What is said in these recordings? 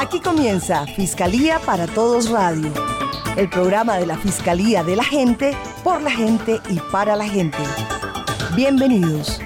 Aquí comienza Fiscalía para Todos Radio, el programa de la Fiscalía de la Gente, por la gente y para la gente. Bienvenidos.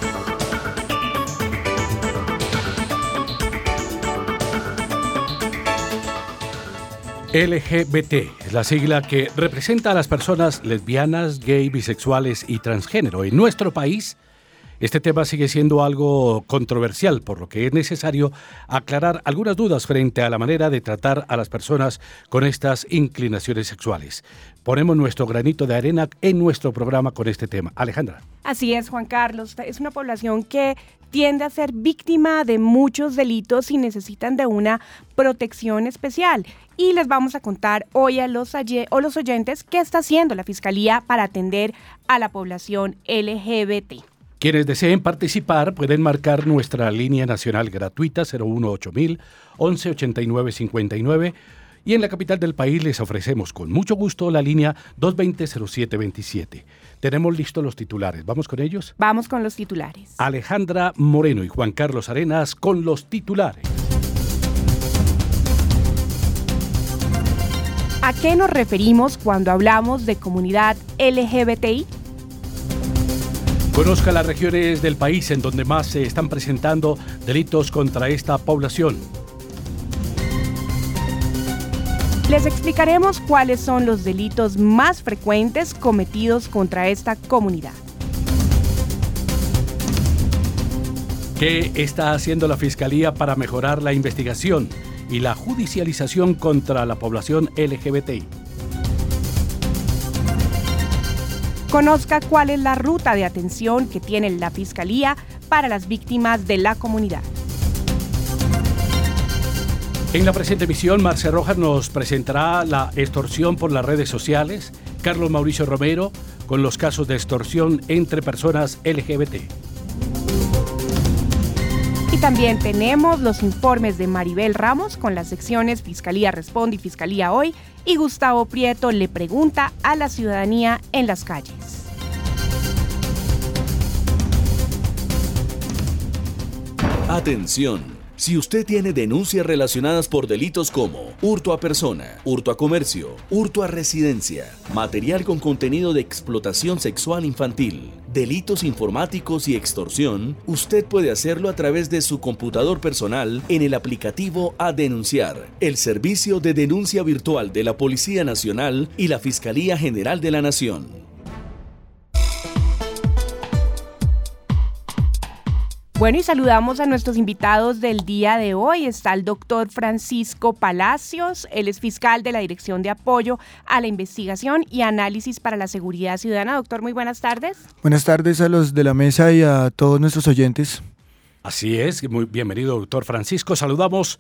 LGBT es la sigla que representa a las personas lesbianas, gay, bisexuales y transgénero. En nuestro país, este tema sigue siendo algo controversial, por lo que es necesario aclarar algunas dudas frente a la manera de tratar a las personas con estas inclinaciones sexuales. Ponemos nuestro granito de arena en nuestro programa con este tema. Alejandra. Así es, Juan Carlos. Es una población que tiende a ser víctima de muchos delitos y necesitan de una protección especial. Y les vamos a contar hoy a los oyentes qué está haciendo la Fiscalía para atender a la población LGBT. Quienes deseen participar pueden marcar nuestra línea nacional gratuita 018.000 118959 y en la capital del país les ofrecemos con mucho gusto la línea 220-0727. Tenemos listos los titulares. ¿Vamos con ellos? Vamos con los titulares. Alejandra Moreno y Juan Carlos Arenas con los titulares. ¿A qué nos referimos cuando hablamos de comunidad LGBTI? Conozca las regiones del país en donde más se están presentando delitos contra esta población. Les explicaremos cuáles son los delitos más frecuentes cometidos contra esta comunidad. ¿Qué está haciendo la Fiscalía para mejorar la investigación y la judicialización contra la población LGBTI? Conozca cuál es la ruta de atención que tiene la Fiscalía para las víctimas de la comunidad. En la presente emisión, Marce Rojas nos presentará la extorsión por las redes sociales, Carlos Mauricio Romero con los casos de extorsión entre personas LGBT. Y también tenemos los informes de Maribel Ramos con las secciones Fiscalía Responde y Fiscalía Hoy, y Gustavo Prieto le pregunta a la ciudadanía en las calles. Atención. Si usted tiene denuncias relacionadas por delitos como hurto a persona, hurto a comercio, hurto a residencia, material con contenido de explotación sexual infantil, delitos informáticos y extorsión, usted puede hacerlo a través de su computador personal en el aplicativo A Denunciar, el servicio de denuncia virtual de la Policía Nacional y la Fiscalía General de la Nación. Bueno, y saludamos a nuestros invitados del día de hoy. Está el doctor Francisco Palacios, él es fiscal de la Dirección de Apoyo a la Investigación y Análisis para la Seguridad Ciudadana. Doctor, muy buenas tardes. Buenas tardes a los de la mesa y a todos nuestros oyentes. Así es, muy bienvenido, doctor Francisco. Saludamos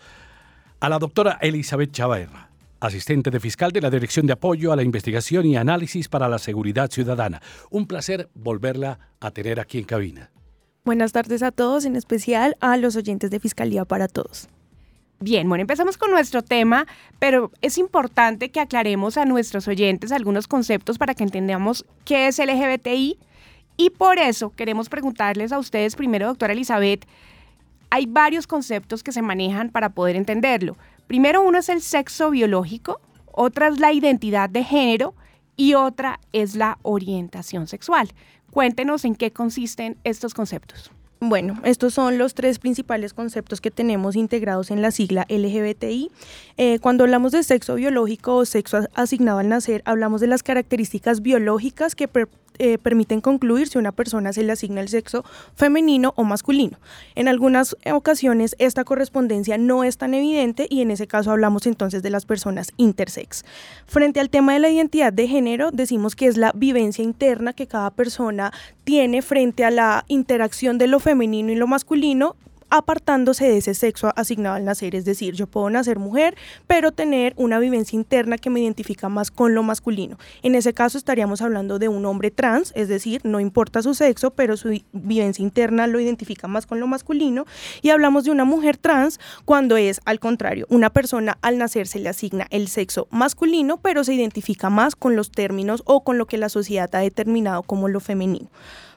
a la doctora Elizabeth Chavarra, asistente de fiscal de la Dirección de Apoyo a la Investigación y Análisis para la Seguridad Ciudadana. Un placer volverla a tener aquí en cabina. Buenas tardes a todos, en especial a los oyentes de Fiscalía para Todos. Bien, bueno, empezamos con nuestro tema, pero es importante que aclaremos a nuestros oyentes algunos conceptos para que entendamos qué es LGBTI, y por eso queremos preguntarles a ustedes primero, doctora Elizabeth, hay varios conceptos que se manejan para poder entenderlo. Primero, uno es el sexo biológico, otra es la identidad de género y otra es la orientación sexual. Cuéntenos en qué consisten estos conceptos. Bueno, estos son los tres principales conceptos que tenemos integrados en la sigla LGBTI. Cuando hablamos de sexo biológico o sexo asignado al nacer, hablamos de las características biológicas que permiten concluir si una persona se le asigna el sexo femenino o masculino. En algunas ocasiones esta correspondencia no es tan evidente y en ese caso hablamos entonces de las personas intersex. Frente al tema de la identidad de género, decimos que es la vivencia interna que cada persona tiene frente a la interacción de lo femenino y lo masculino, apartándose de ese sexo asignado al nacer. Es decir, yo puedo nacer mujer, pero tener una vivencia interna que me identifica más con lo masculino. En ese caso estaríamos hablando de un hombre trans, es decir, no importa su sexo, pero su vivencia interna lo identifica más con lo masculino. Y hablamos de una mujer trans cuando es al contrario, una persona al nacer se le asigna el sexo masculino, pero se identifica más con los términos o con lo que la sociedad ha determinado como lo femenino.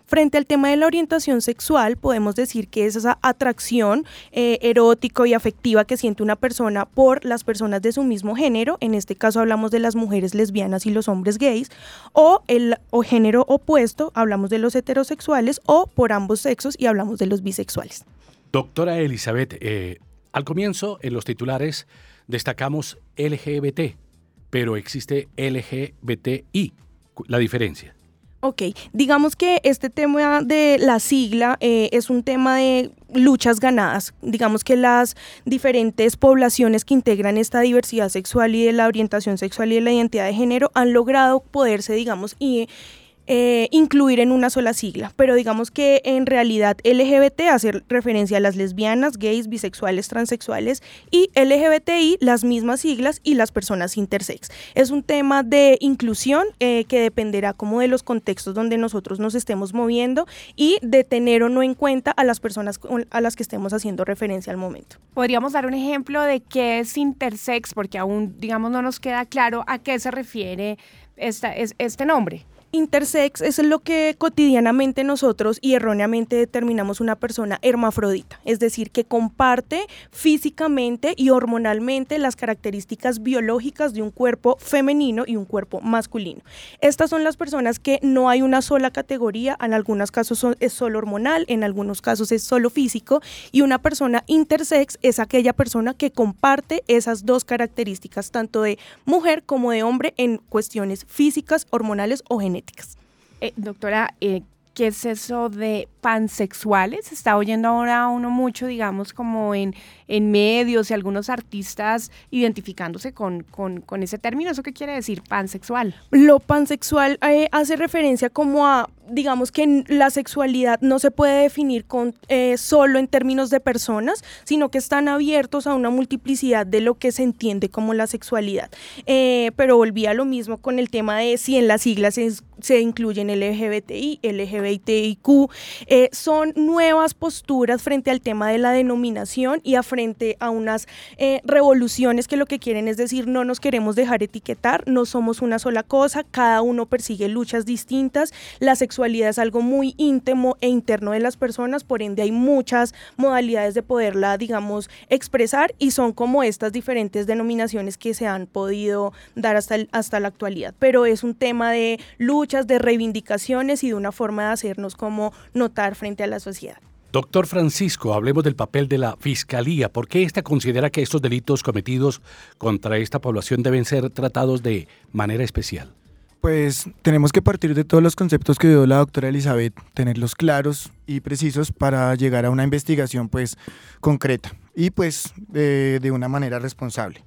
Frente al tema de la orientación sexual, podemos decir que es esa atracción erótico y afectiva que siente una persona por las personas de su mismo género, en este caso hablamos de las mujeres lesbianas y los hombres gays, o género opuesto, hablamos de los heterosexuales, o por ambos sexos y hablamos de los bisexuales. Doctora Elizabeth, al comienzo en los titulares destacamos LGBT, pero existe LGBTI, la diferencia. Ok, digamos que este tema de la sigla es un tema de luchas ganadas. Digamos que las diferentes poblaciones que integran esta diversidad sexual y de la orientación sexual y de la identidad de género han logrado poderse, digamos, incluir en una sola sigla, pero digamos que en realidad LGBT hace referencia a las lesbianas, gays, bisexuales, transexuales, y LGBTI las mismas siglas y las personas intersex. Es un tema de inclusión que dependerá como de los contextos donde nosotros nos estemos moviendo y de tener o no en cuenta a las personas a las que estemos haciendo referencia al momento. ¿Podríamos dar un ejemplo de qué es intersex? Porque aún, digamos, no nos queda claro a qué se refiere este nombre. Intersex es lo que cotidianamente nosotros y erróneamente determinamos una persona hermafrodita, es decir, que comparte físicamente y hormonalmente las características biológicas de un cuerpo femenino y un cuerpo masculino. Estas son las personas que no hay una sola categoría, en algunos casos es solo hormonal, en algunos casos es solo físico, y una persona intersex es aquella persona que comparte esas dos características, tanto de mujer como de hombre en cuestiones físicas, hormonales o genéticas. Doctora, ¿qué es eso de pansexuales? Se está oyendo ahora uno mucho, digamos, como en medios y algunos artistas identificándose con ese término. ¿Eso qué quiere decir, pansexual? Lo pansexual hace referencia como a, digamos que la sexualidad no se puede definir solo en términos de personas, sino que están abiertos a una multiplicidad de lo que se entiende como la sexualidad. Pero volví a lo mismo con el tema de si en las siglas se incluyen LGBTI, LGBTIQ, son nuevas posturas frente al tema de la denominación y frente a unas revoluciones que lo que quieren es decir, no nos queremos dejar etiquetar, no somos una sola cosa, cada uno persigue luchas distintas, la sexualidad es algo muy íntimo e interno de las personas, por ende hay muchas modalidades de poderla, digamos, expresar, y son como estas diferentes denominaciones que se han podido dar hasta la actualidad, pero es un tema de luchas, de reivindicaciones y de una forma de hacernos como notar frente a la sociedad. Doctor Francisco, hablemos del papel de la Fiscalía. ¿Por qué esta considera que estos delitos cometidos contra esta población deben ser tratados de manera especial? Pues tenemos que partir de todos los conceptos que dio la doctora Elizabeth, tenerlos claros y precisos para llegar a una investigación pues concreta y pues de una manera responsable.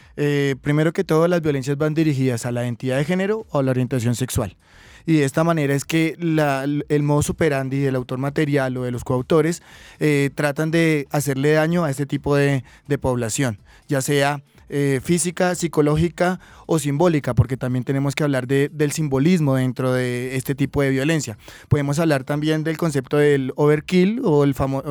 Primero que todo, las violencias van dirigidas a la identidad de género o a la orientación sexual. Y de esta manera es que el modus operandi del autor material o de los coautores tratan de hacerle daño a este tipo de población, ya sea física, psicológica o simbólica, porque también tenemos que hablar del simbolismo dentro de este tipo de violencia. Podemos hablar también del concepto del overkill o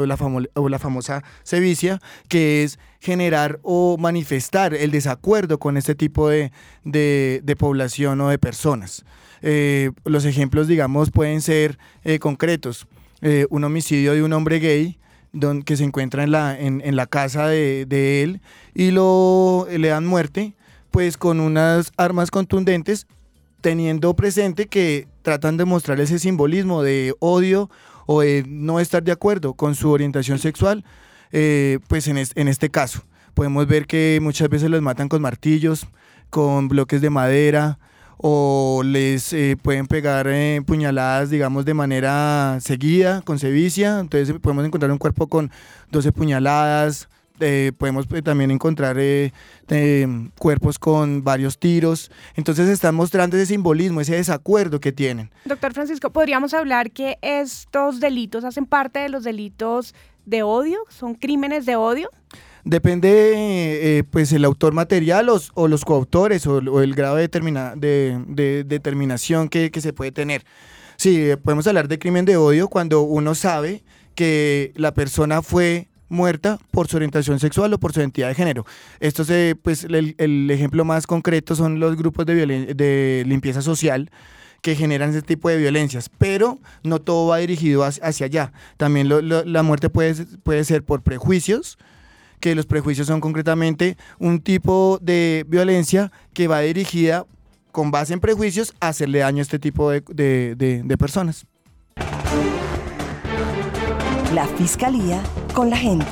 la famosa sevicia, que es generar o manifestar el desacuerdo con este tipo de población o de personas. Los ejemplos, digamos, pueden ser concretos. Un homicidio de un hombre gay que se encuentra en la casa de él y le dan muerte, pues con unas armas contundentes, teniendo presente que tratan de mostrar ese simbolismo de odio o de no estar de acuerdo con su orientación sexual. Pues en este caso podemos ver que muchas veces los matan con martillos, con bloques de madera, o les pueden pegar puñaladas, digamos, de manera seguida, con sevicia. Entonces podemos encontrar un cuerpo con 12 puñaladas, podemos también encontrar cuerpos con varios tiros. Entonces están mostrando ese simbolismo, ese desacuerdo que tienen. Doctor Francisco, ¿podríamos hablar que estos delitos hacen parte de los delitos de odio? ¿Son crímenes de odio? Depende pues el autor material o los coautores o el grado de determinación que se puede tener. Sí, podemos hablar de crimen de odio cuando uno sabe que la persona fue muerta por su orientación sexual o por su identidad de género. Esto pues el ejemplo más concreto son los grupos de limpieza social, que generan ese tipo de violencias, pero no todo va dirigido hacia allá. También la muerte puede ser por prejuicios, que los prejuicios son concretamente un tipo de violencia que va dirigida con base en prejuicios a hacerle daño a este tipo de personas. La Fiscalía con la gente.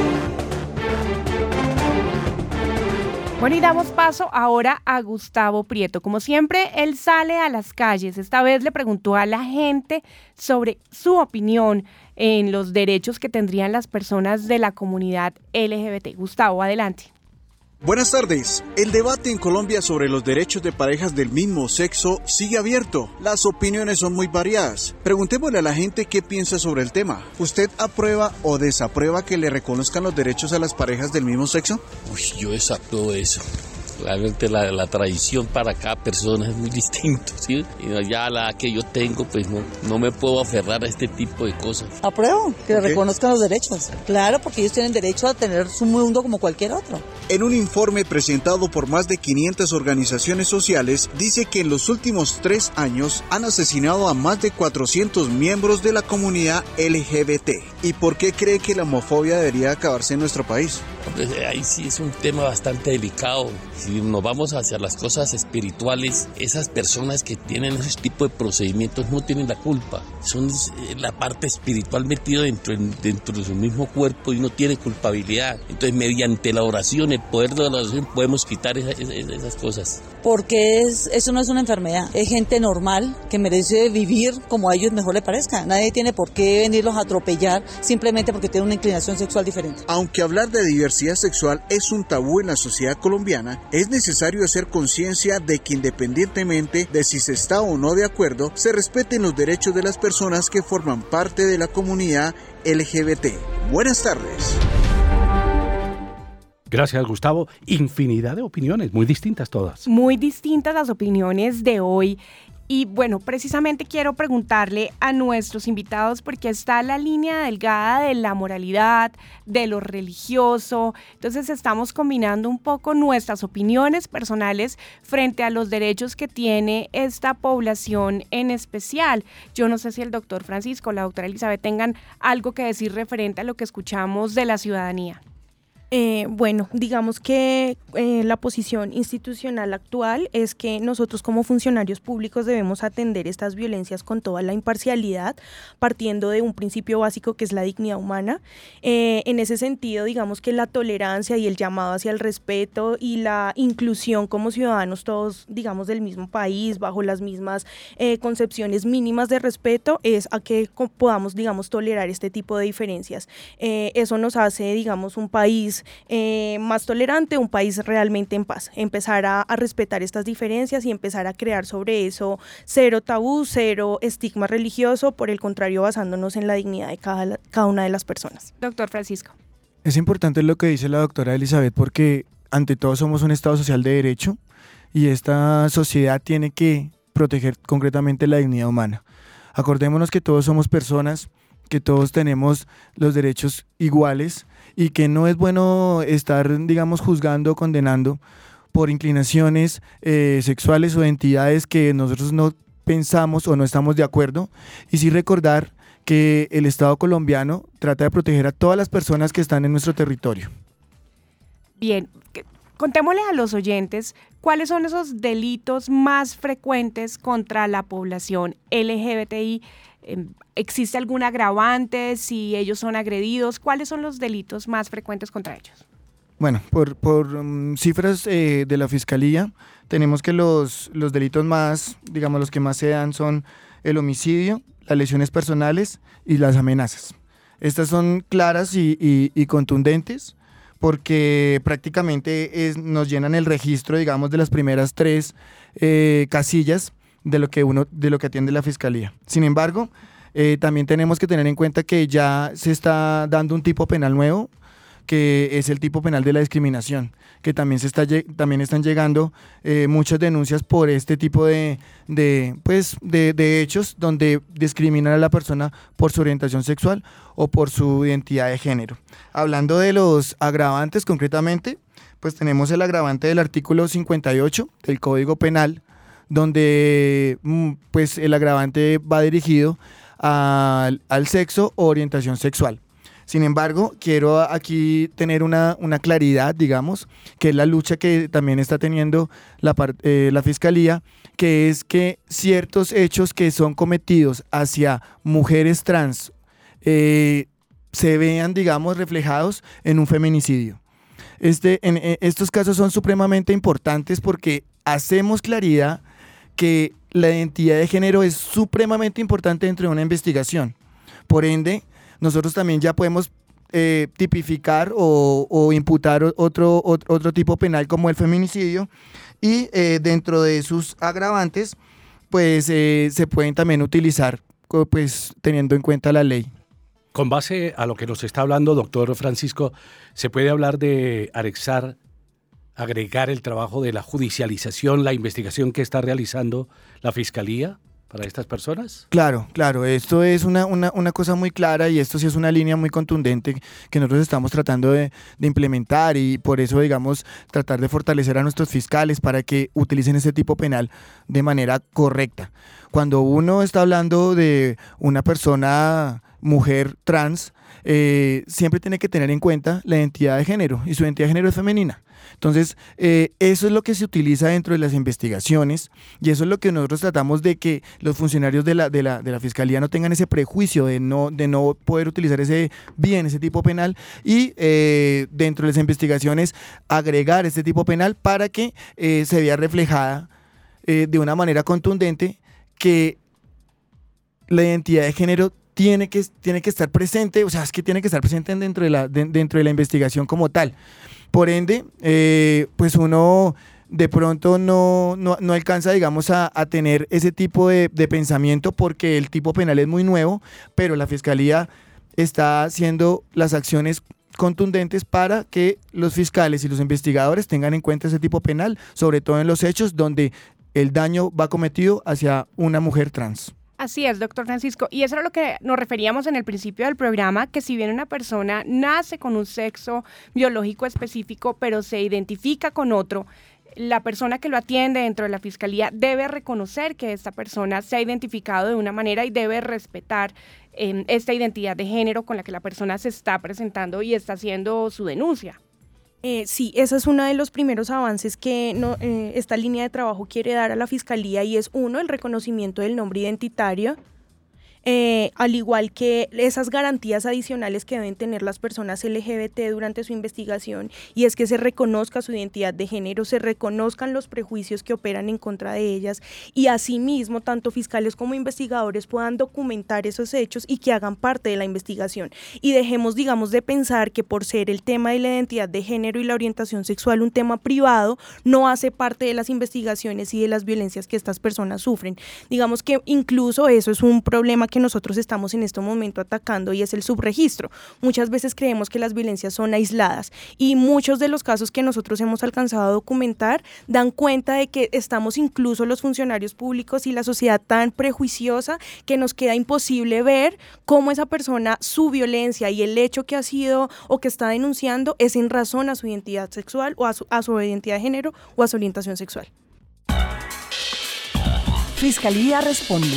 Bueno, y damos paso ahora a Gustavo Prieto. Como siempre, él sale a las calles. Esta vez le preguntó a la gente sobre su opinión en los derechos que tendrían las personas de la comunidad LGBT. Gustavo, adelante. Buenas tardes. El debate en Colombia sobre los derechos de parejas del mismo sexo sigue abierto. Las opiniones son muy variadas. Preguntémosle a la gente qué piensa sobre el tema. ¿Usted aprueba o desaprueba que le reconozcan los derechos a las parejas del mismo sexo? Yo desapruebo eso. Realmente la tradición para cada persona es muy distinto, ¿sí? Y ya la que yo tengo, pues no me puedo aferrar a este tipo de cosas. Apruebo que le reconozcan los derechos. Claro, porque ellos tienen derecho a tener su mundo como cualquier otro. En un informe presentado por más de 500 organizaciones sociales, dice que en los últimos 3 años han asesinado a más de 400 miembros de la comunidad LGBT. ¿Y por qué cree que la homofobia debería acabarse en nuestro país? Ahí sí es un tema bastante delicado. Si nos vamos hacia las cosas espirituales, esas personas que tienen ese tipo de procedimientos no tienen la culpa. Son la parte espiritual metida dentro de su mismo cuerpo y no tiene culpabilidad. Entonces, mediante la oración, el poder de la oración, podemos quitar esas cosas. Porque eso no es una enfermedad. Es gente normal que merece vivir como a ellos mejor les parezca. Nadie tiene por qué venirlos a atropellar simplemente porque tienen una inclinación sexual diferente. Aunque hablar de diversidad sexual es un tabú en la sociedad colombiana, es necesario hacer conciencia de que independientemente de si se está o no de acuerdo, se respeten los derechos de las personas que forman parte de la comunidad LGBT. Buenas tardes. Gracias, Gustavo. Infinidad de opiniones, muy distintas todas. Muy distintas las opiniones de hoy. Y bueno, precisamente quiero preguntarle a nuestros invitados, porque está la línea delgada de la moralidad, de lo religioso. Entonces estamos combinando un poco nuestras opiniones personales frente a los derechos que tiene esta población en especial. Yo no sé si el doctor Francisco, la doctora Elizabeth tengan algo que decir referente a lo que escuchamos de la ciudadanía. Bueno, digamos que la posición institucional actual es que nosotros como funcionarios públicos debemos atender estas violencias con toda la imparcialidad, partiendo de un principio básico que es la dignidad humana. En ese sentido, digamos que la tolerancia y el llamado hacia el respeto y la inclusión como ciudadanos todos, digamos, del mismo país, bajo las mismas concepciones mínimas de respeto, es a que podamos, digamos, tolerar este tipo de diferencias. Eso nos hace, digamos, un país más tolerante, un país realmente en paz, empezar a respetar estas diferencias y empezar a crear sobre eso cero tabú, cero estigma religioso, por el contrario, basándonos en la dignidad de cada una de las personas. Doctor Francisco. Es importante lo que dice la doctora Elizabeth, porque ante todo somos un Estado social de derecho y esta sociedad tiene que proteger concretamente la dignidad humana. Acordémonos que todos somos personas, que todos tenemos los derechos iguales y que no es bueno estar, digamos, juzgando o condenando por inclinaciones sexuales o entidades que nosotros no pensamos o no estamos de acuerdo, y sí recordar que el Estado colombiano trata de proteger a todas las personas que están en nuestro territorio. Bien, contémosle a los oyentes cuáles son esos delitos más frecuentes contra la población LGBTI. ¿Existe algún agravante si ellos son agredidos? ¿Cuáles son los delitos más frecuentes contra ellos? Bueno, por cifras de la Fiscalía, tenemos que los delitos más, digamos, los que más se dan son el homicidio, las lesiones personales y las amenazas. Estas son claras y contundentes, porque prácticamente nos llenan el registro, digamos, de las primeras 3 casillas de lo que atiende la Fiscalía. Sin embargo, también tenemos que tener en cuenta que ya se está dando un tipo penal nuevo, que es el tipo penal de la discriminación, que también están llegando muchas denuncias por este tipo de hechos donde discriminan a la persona por su orientación sexual o por su identidad de género. Hablando de los agravantes concretamente, pues tenemos el agravante del artículo 58 del Código Penal, donde pues el agravante va dirigido al sexo o orientación sexual. Sin embargo, quiero aquí tener una claridad, digamos, que es la lucha que también está teniendo la Fiscalía, que es que ciertos hechos que son cometidos hacia mujeres trans se vean, digamos, reflejados en un feminicidio. Estos casos son supremamente importantes porque hacemos claridad que la identidad de género es supremamente importante dentro de una investigación. Por ende, nosotros también ya podemos tipificar o imputar otro tipo penal como el feminicidio y dentro de sus agravantes pues se pueden también utilizar pues teniendo en cuenta la ley. Con base a lo que nos está hablando, doctor Francisco, ¿se puede hablar de agregar el trabajo de la judicialización, la investigación que está realizando la Fiscalía para estas personas? Claro, esto es una cosa muy clara y esto sí es una línea muy contundente que nosotros estamos tratando de implementar y por eso, digamos, tratar de fortalecer a nuestros fiscales para que utilicen ese tipo penal de manera correcta. Cuando uno está hablando de una persona mujer trans, siempre tiene que tener en cuenta la identidad de género y su identidad de género es femenina. Entonces, eso es lo que se utiliza dentro de las investigaciones y eso es lo que nosotros tratamos de que los funcionarios de la Fiscalía no tengan ese prejuicio de no poder utilizar ese tipo penal y dentro de las investigaciones agregar este tipo penal para que se vea reflejada de una manera contundente que la identidad de género tiene que estar presente, o sea, es que tiene que estar presente dentro de la investigación como tal. Por ende, pues uno de pronto no alcanza, digamos, a tener ese tipo de pensamiento porque el tipo penal es muy nuevo, pero la Fiscalía está haciendo las acciones contundentes para que los fiscales y los investigadores tengan en cuenta ese tipo penal, sobre todo en los hechos donde el daño va cometido hacia una mujer trans. Así es, doctor Francisco, y eso es a lo que nos referíamos en el principio del programa, que si bien una persona nace con un sexo biológico específico, pero se identifica con otro, la persona que lo atiende dentro de la Fiscalía debe reconocer que esta persona se ha identificado de una manera y debe respetar esta identidad de género con la que la persona se está presentando y está haciendo su denuncia. Sí, ese es uno de los primeros avances que esta línea de trabajo quiere dar a la Fiscalía y es uno, el reconocimiento del nombre identitario, al igual que esas garantías adicionales que deben tener las personas LGBT durante su investigación y es que se reconozca su identidad de género, se reconozcan los prejuicios que operan en contra de ellas y asimismo tanto fiscales como investigadores puedan documentar esos hechos y que hagan parte de la investigación y dejemos, digamos, de pensar que por ser el tema de la identidad de género y la orientación sexual un tema privado, no hace parte de las investigaciones y de las violencias que estas personas sufren. Digamos que incluso eso es un problema que nosotros estamos en este momento atacando y es el subregistro. Muchas veces creemos que las violencias son aisladas y muchos de los casos que nosotros hemos alcanzado a documentar dan cuenta de que estamos incluso los funcionarios públicos y la sociedad tan prejuiciosa que nos queda imposible ver cómo esa persona, su violencia y el hecho que ha sido o que está denunciando es en razón a su identidad sexual o a su identidad de género o a su orientación sexual. Fiscalía responde.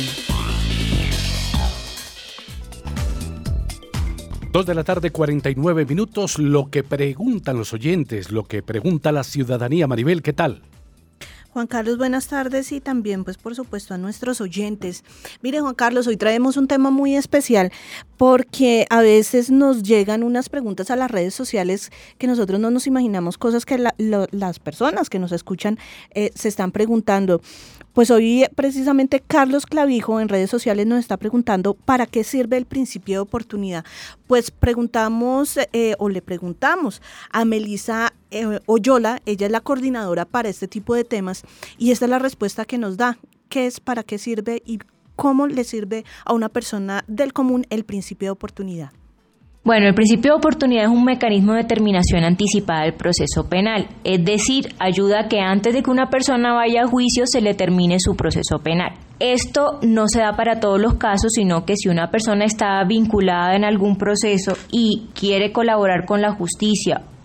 2:49 p.m, lo que preguntan los oyentes, lo que pregunta la ciudadanía. Maribel, ¿qué tal? Juan Carlos, buenas tardes y también, pues por supuesto, a nuestros oyentes. Mire, Juan Carlos, hoy traemos un tema muy especial porque a veces nos llegan unas preguntas a las redes sociales que nosotros no nos imaginamos, cosas que las personas que nos escuchan se están preguntando. Pues hoy precisamente Carlos Clavijo en redes sociales nos está preguntando ¿para qué sirve el principio de oportunidad? Pues le preguntamos a Melissa Oyola, ella es la coordinadora para este tipo de temas y esta es la respuesta que nos da, ¿qué es, para qué sirve y cómo le sirve a una persona del común el principio de oportunidad? Bueno, el principio de oportunidad es un mecanismo de terminación anticipada del proceso penal, es decir, ayuda a que antes de que una persona vaya a juicio se le termine su proceso penal. Esto no se da para todos los casos, sino que si una persona está vinculada en algún proceso y quiere colaborar con la justicia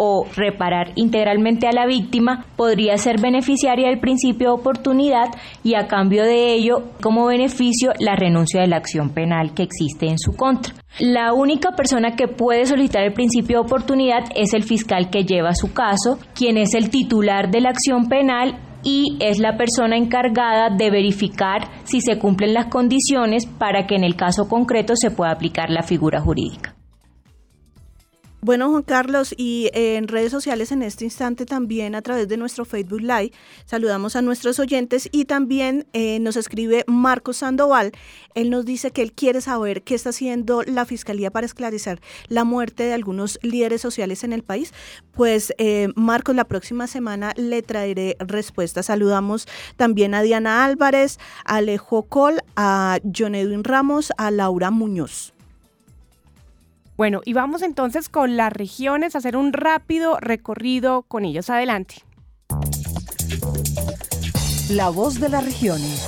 o reparar integralmente a la víctima, podría ser beneficiaria del principio de oportunidad y a cambio de ello, como beneficio, la renuncia de la acción penal que existe en su contra. La única persona que puede solicitar el principio de oportunidad es el fiscal que lleva su caso, quien es el titular de la acción penal y es la persona encargada de verificar si se cumplen las condiciones para que en el caso concreto se pueda aplicar la figura jurídica. Bueno, Juan Carlos, y en redes sociales en este instante también a través de nuestro Facebook Live saludamos a nuestros oyentes y también nos escribe Marcos Sandoval. Él nos dice que él quiere saber qué está haciendo la Fiscalía para esclarecer la muerte de algunos líderes sociales en el país. Pues Marcos, la próxima semana le traeré respuestas. Saludamos también a Diana Álvarez, a Alejo Col, a John Edwin Ramos, a Laura Muñoz. Bueno, y vamos entonces con las regiones a hacer un rápido recorrido con ellos. Adelante. La voz de las regiones.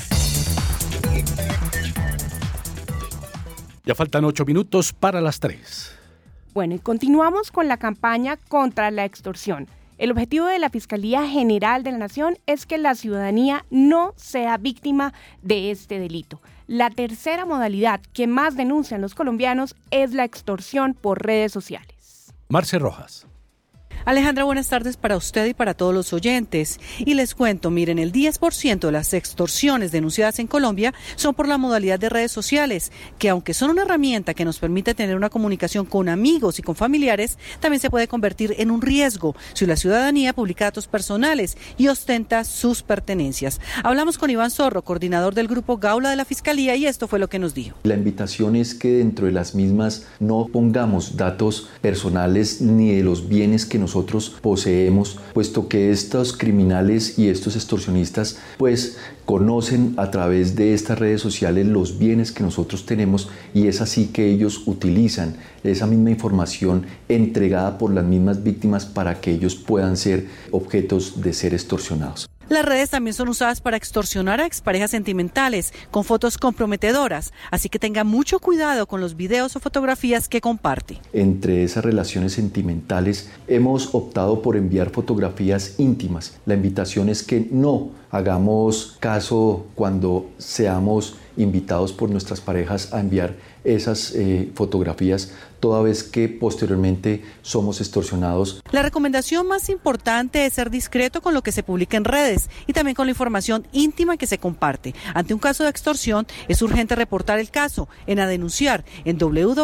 Ya faltan 8 minutos para las 3. Bueno, y continuamos con la campaña contra la extorsión. El objetivo de la Fiscalía General de la Nación es que la ciudadanía no sea víctima de este delito. La tercera modalidad que más denuncian los colombianos es la extorsión por redes sociales. Marce Rojas. Alejandra, buenas tardes para usted y para todos los oyentes. Y les cuento, miren, el 10% de las extorsiones denunciadas en Colombia son por la modalidad de redes sociales, que aunque son una herramienta que nos permite tener una comunicación con amigos y con familiares, también se puede convertir en un riesgo si la ciudadanía publica datos personales y ostenta sus pertenencias. Hablamos con Iván Zorro, coordinador del Grupo Gaula de la Fiscalía, y esto fue lo que nos dijo. La invitación es que dentro de las mismas no pongamos datos personales ni de los bienes que nosotros poseemos, puesto que estos criminales y estos extorsionistas pues conocen a través de estas redes sociales los bienes que nosotros tenemos y es así que ellos utilizan esa misma información entregada por las mismas víctimas para que ellos puedan ser objetos de ser extorsionados. Las redes también son usadas para extorsionar a exparejas sentimentales con fotos comprometedoras, así que tenga mucho cuidado con los videos o fotografías que comparte. Entre esas relaciones sentimentales hemos optado por enviar fotografías íntimas. La invitación es que no hagamos caso cuando seamos invitados por nuestras parejas a enviar esas fotografías, toda vez que posteriormente somos extorsionados. La recomendación más importante es ser discreto con lo que se publica en redes y también con la información íntima que se comparte. Ante un caso de extorsión, es urgente reportar el caso a denunciar en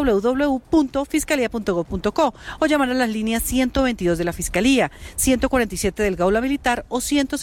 www.fiscalia.gov.co o llamar a las líneas 122 de la Fiscalía, 147 del Gaula Militar o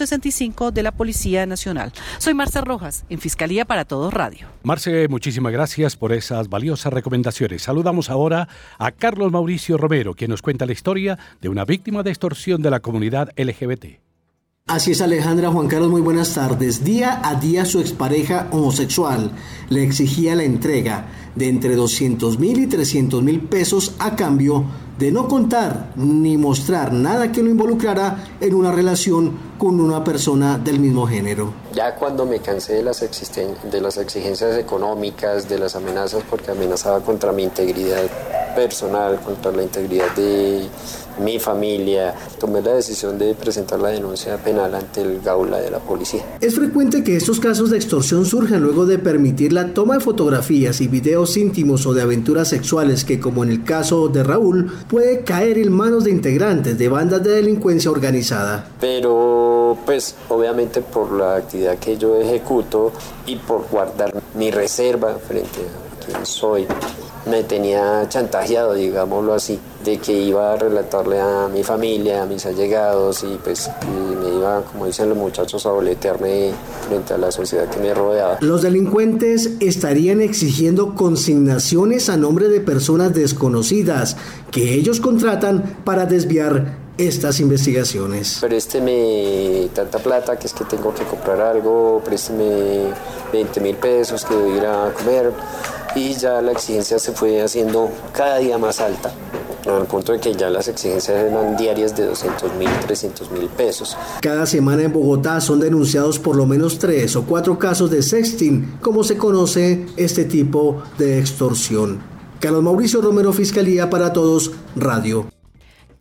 165 de la Policía Nacional. Soy Marce Rojas, en Fiscalía para Todos Radio. Marce, muchísimas gracias por esas valiosas recomendaciones. Saludamos ahora a Carlos Mauricio Romero, quien nos cuenta la historia de una víctima de extorsión de la comunidad LGBT. Así es, Alejandra. Juan Carlos, muy buenas tardes. Día a día su expareja homosexual le exigía la entrega de entre 200,000 y 300,000 pesos a cambio de no contar ni mostrar nada que lo involucrara en una relación con una persona del mismo género. Ya cuando me cansé de las exigencias económicas, de las amenazas, porque amenazaba contra mi integridad personal, contra la integridad de mi familia, tomé la decisión de presentar la denuncia penal ante el Gaula de la policía. Es frecuente que estos casos de extorsión surjan luego de permitir la toma de fotografías y videos íntimos o de aventuras sexuales que, como en el caso de Raúl, puede caer en manos de integrantes de bandas de delincuencia organizada. Pero pues obviamente por la actividad que yo ejecuto y por guardar mi reserva frente a quien soy, me tenía chantajeado, digámoslo así, de que iba a relatarle a mi familia, a mis allegados y pues me iba, como dicen los muchachos, a boletearme frente a la sociedad que me rodeaba. Los delincuentes estarían exigiendo consignaciones a nombre de personas desconocidas que ellos contratan para desviar estas investigaciones. Présteme tanta plata que es que tengo que comprar algo, présteme 20,000 pesos que voy a ir a comer. Y ya la exigencia se fue haciendo cada día más alta, al punto de que ya las exigencias eran diarias de 200,000, 300,000 pesos. Cada semana en Bogotá son denunciados por lo menos 3 o 4 casos de sexting, como se conoce este tipo de extorsión. Carlos Mauricio Romero, Fiscalía para Todos Radio.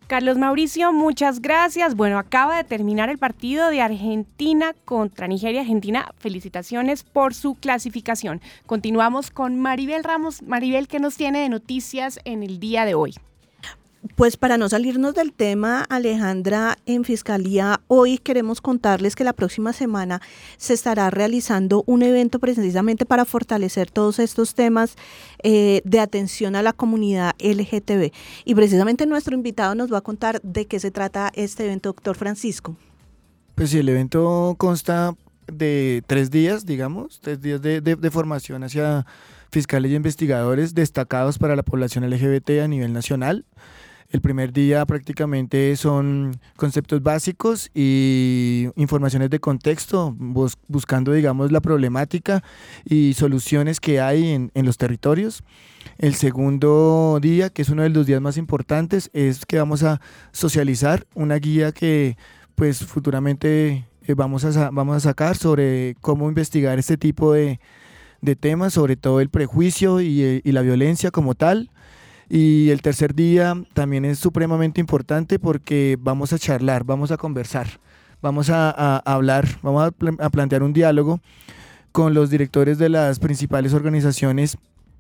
Carlos Mauricio, muchas gracias. Bueno, acaba de terminar el partido de Argentina contra Nigeria. Argentina, felicitaciones por su clasificación. Continuamos con Maribel Ramos. Maribel, ¿qué nos tiene de noticias en el día de hoy? Pues para no salirnos del tema, Alejandra, en Fiscalía hoy queremos contarles que la próxima semana se estará realizando un evento precisamente para fortalecer todos estos temas de atención a la comunidad LGTB. Y precisamente nuestro invitado nos va a contar de qué se trata este evento, doctor Francisco. Pues sí, el evento consta de 3 días, digamos, 3 días de formación hacia fiscales y investigadores destacados para la población LGBT a nivel nacional. El primer día prácticamente son conceptos básicos y informaciones de contexto, buscando, digamos, la problemática y soluciones que hay en los territorios. El segundo día, que es uno de los días más importantes, es que vamos a socializar una guía que pues futuramente vamos a sacar sobre cómo investigar este tipo de temas, sobre todo el prejuicio y la violencia como tal. Y el tercer día también es supremamente importante porque vamos a charlar, vamos a conversar, vamos a hablar, vamos a plantear un diálogo con los directores de las principales organizaciones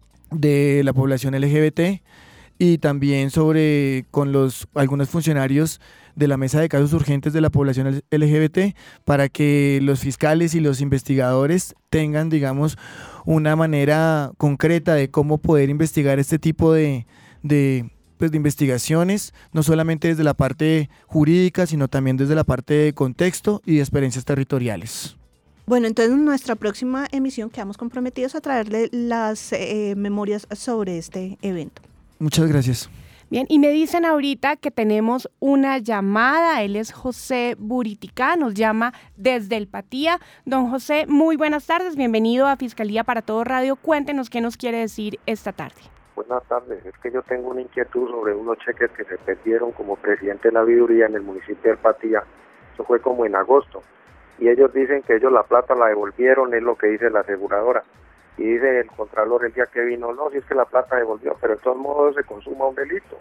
de la población LGBT y también con algunos funcionarios de la Mesa de Casos Urgentes de la población LGBT para que los fiscales y los investigadores tengan, digamos, una manera concreta de cómo poder investigar este tipo de investigaciones, no solamente desde la parte jurídica, sino también desde la parte de contexto y de experiencias territoriales. Bueno, entonces en nuestra próxima emisión quedamos comprometidos a traerle las memorias sobre este evento. Muchas gracias. Bien, y me dicen ahorita que tenemos una llamada. Él es José Buritica, nos llama desde el Patía. Don José, muy buenas tardes, bienvenido a Fiscalía para Todo Radio. Cuéntenos qué nos quiere decir esta tarde. Buenas tardes, es que yo tengo una inquietud sobre unos cheques que se perdieron como presidente de la Viduría en el municipio del Patía. Eso fue como en agosto. Y ellos dicen que ellos la plata la devolvieron, es lo que dice la aseguradora. Y dice el contralor el día que vino, no, si es que la plata devolvió, pero de todos modos se consuma un delito.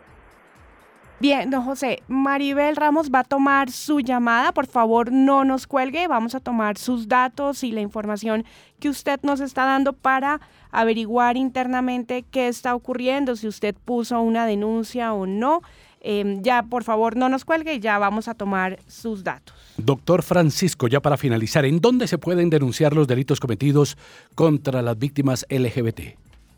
Bien, don José, Maribel Ramos va a tomar su llamada, por favor no nos cuelgue, vamos a tomar sus datos y la información que usted nos está dando para averiguar internamente qué está ocurriendo, si usted puso una denuncia o no. Ya, por favor, no nos cuelgue y ya vamos a tomar sus datos. Doctor Francisco, ya para finalizar, ¿en dónde se pueden denunciar los delitos cometidos contra las víctimas LGBT?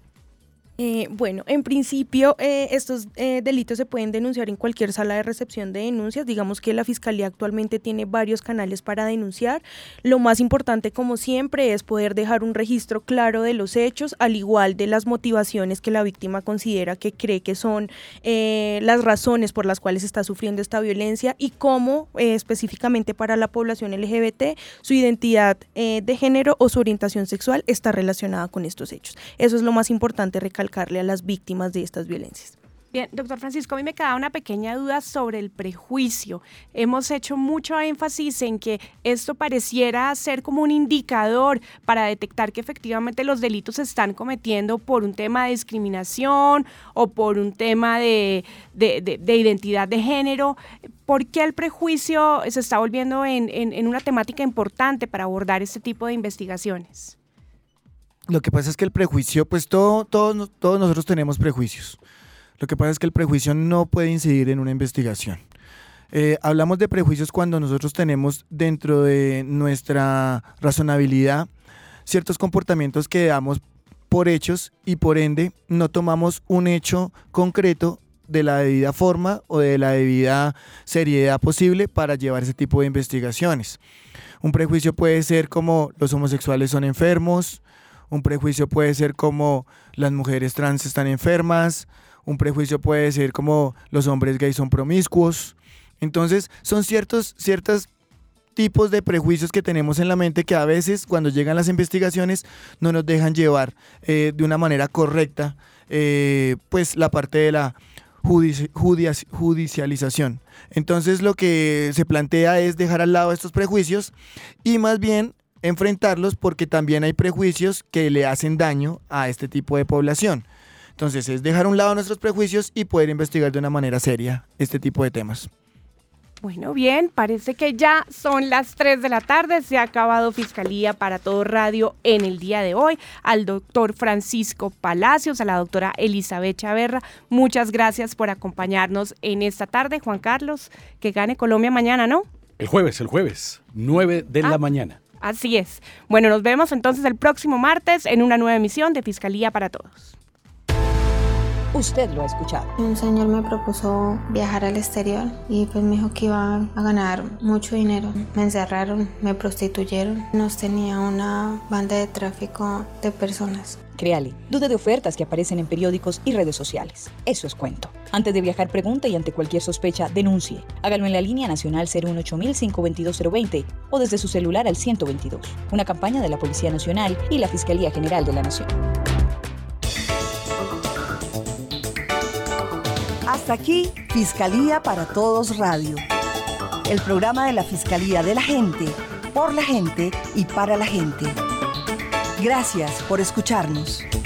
Bueno, en principio estos delitos se pueden denunciar en cualquier sala de recepción de denuncias. Digamos que la Fiscalía actualmente tiene varios canales para denunciar. Lo más importante, como siempre, es poder dejar un registro claro de los hechos, al igual de las motivaciones que la víctima considera que cree que son las razones por las cuales está sufriendo esta violencia y cómo específicamente para la población LGBT su identidad de género o su orientación sexual está relacionada con estos hechos. Eso es lo más importante recalcarle a las víctimas de estas violencias. Bien, doctor Francisco, a mí me queda una pequeña duda sobre el prejuicio. Hemos hecho mucho énfasis en que esto pareciera ser como un indicador para detectar que efectivamente los delitos se están cometiendo por un tema de discriminación o por un tema de identidad de género. ¿Por qué el prejuicio se está volviendo en una temática importante para abordar este tipo de investigaciones? Lo que pasa es que el prejuicio, pues todos nosotros tenemos prejuicios. Lo que pasa es que el prejuicio no puede incidir en una investigación. Hablamos de prejuicios cuando nosotros tenemos dentro de nuestra razonabilidad ciertos comportamientos que damos por hechos y por ende no tomamos un hecho concreto de la debida forma o de la debida seriedad posible para llevar ese tipo de investigaciones. Un prejuicio puede ser como los homosexuales son enfermos. Un prejuicio puede ser como las mujeres trans están enfermas, un prejuicio puede ser como los hombres gays son promiscuos. Entonces son ciertos tipos de prejuicios que tenemos en la mente que a veces cuando llegan las investigaciones no nos dejan llevar de una manera correcta pues la parte de la judicialización. Entonces lo que se plantea es dejar al lado estos prejuicios y más bien enfrentarlos porque también hay prejuicios que le hacen daño a este tipo de población. Entonces es dejar a un lado nuestros prejuicios y poder investigar de una manera seria este tipo de temas. Bueno, bien, parece que ya son las 3 de la tarde, se ha acabado Fiscalía para Todo Radio en el día de hoy. Al doctor Francisco Palacios, a la doctora Elizabeth Chaverra, muchas gracias por acompañarnos en esta tarde. Juan Carlos, que gane Colombia mañana, ¿no? El jueves, 9 de la mañana. Así es. Bueno, nos vemos entonces el próximo martes en una nueva emisión de Fiscalía para Todos. Usted lo ha escuchado. Un señor me propuso viajar al exterior y pues me dijo que iba a ganar mucho dinero. Me encerraron, me prostituyeron. Nos tenía una banda de tráfico de personas. Créale, dude de ofertas que aparecen en periódicos y redes sociales. Eso es cuento. Antes de viajar, pregunte y ante cualquier sospecha, denuncie. Hágalo en la línea nacional 018-522-020 o desde su celular al 122. Una campaña de la Policía Nacional y la Fiscalía General de la Nación. Hasta aquí, Fiscalía para Todos Radio. El programa de la Fiscalía de la Gente, por la gente y para la gente. Gracias por escucharnos.